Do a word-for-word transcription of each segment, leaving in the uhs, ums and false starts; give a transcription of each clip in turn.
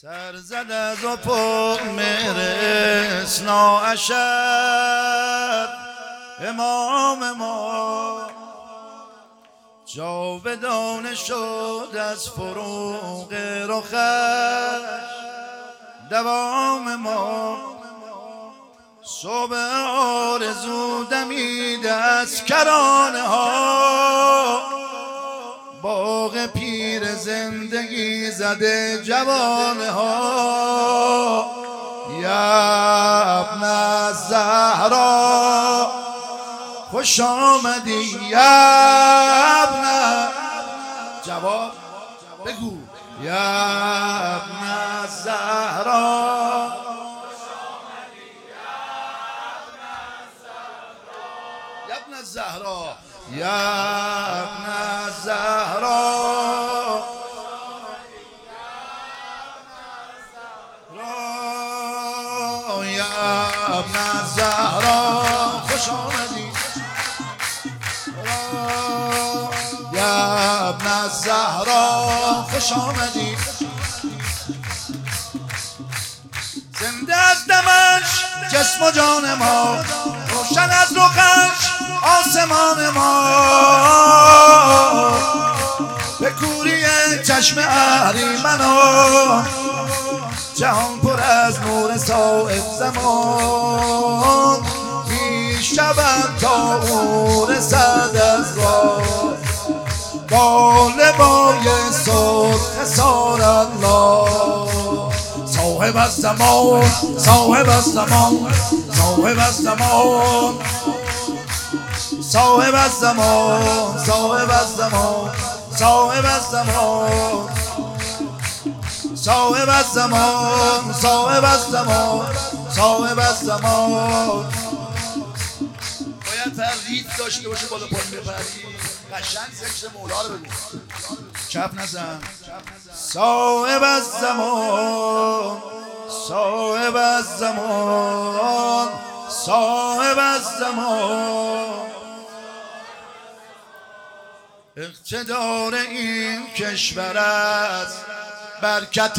سر زد از افق مهر اثنا عشر امام ما، جاودانه شد از فروغ رخش دوام ما. صبح آرزو دمیده از کرانه ها، باغ پیر زندگی زده جوانه ها. یا ابن الزهرا خوش آمدی، یا ابن جواب بگو، یا ابن الزهرا یا ابن الزهرا یا ابن الزهرا یا ابن الزهرا خوش آمدی، یا ابن الزهرا خوش آمدی. زنده از دمش جسم و جان ما، روشن از رخش آسمان ما. به کوری چشم اهریمنان، جهان پر از نور صاحب زمان. می شود تا او رسد از راه، با لوای سرخ سار الله. صاحب الزمان صاحب الزمان صاحب الزمان صاحب الزمان صاحب الزمان صاحب الزمان صاحب الزمان صاحب الزمان صاحب الزمان. باید ترغیب داشته باشه بالا پایین بپری، قشنگ ذکر مولا رو بگو، چپ نزن. صاحب الزمان صاحب الزمان صاحب الزمان. اقتدار این کشور است برکت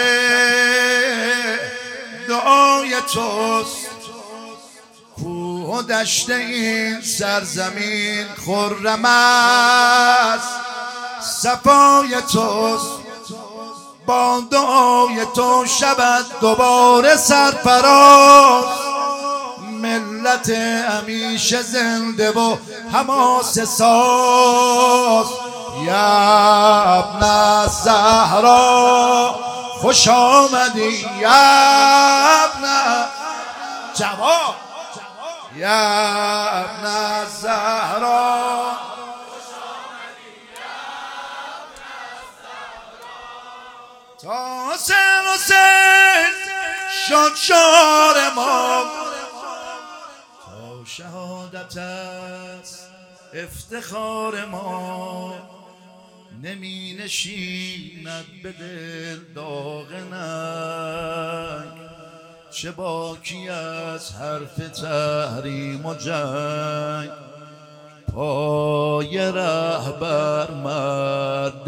دعای توست، کوه و دشت این سرزمین خرم است صفای توست. با دعای تو شود دوباره سرفراز، ملت همیشه زنده و حماسه ساز. یا ابن الزهرا خوش آمدی، یا ابن جواب، یا ابن الزهرا تا حسین حسین شد شعار ما، تا شهادت است افتخار ما. نمی نشیند به دل داغ ننگ، چه باکی از حرف تحریم و جنگ. پای رهبر مرد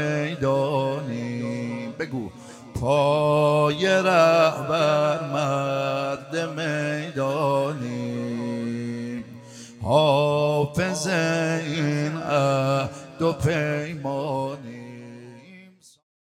میدانی، بگو پای رهبر مرد میدانی. حافظ این عهد و پیمانی.